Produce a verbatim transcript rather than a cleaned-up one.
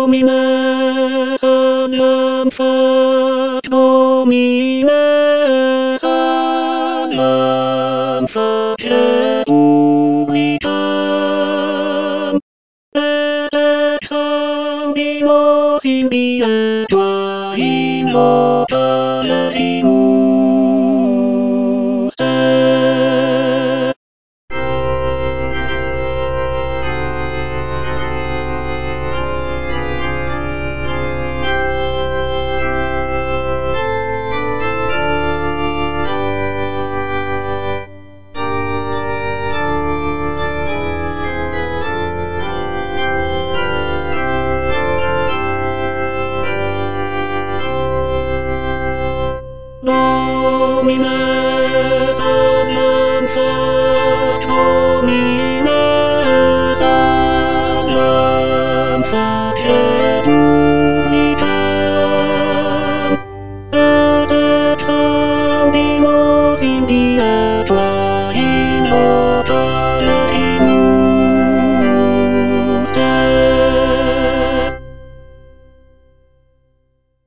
Domine, Sanctam, Fac Domine, Sanctam, Fac Republicam, et exaudimos in die tua invoca legimus te. Domine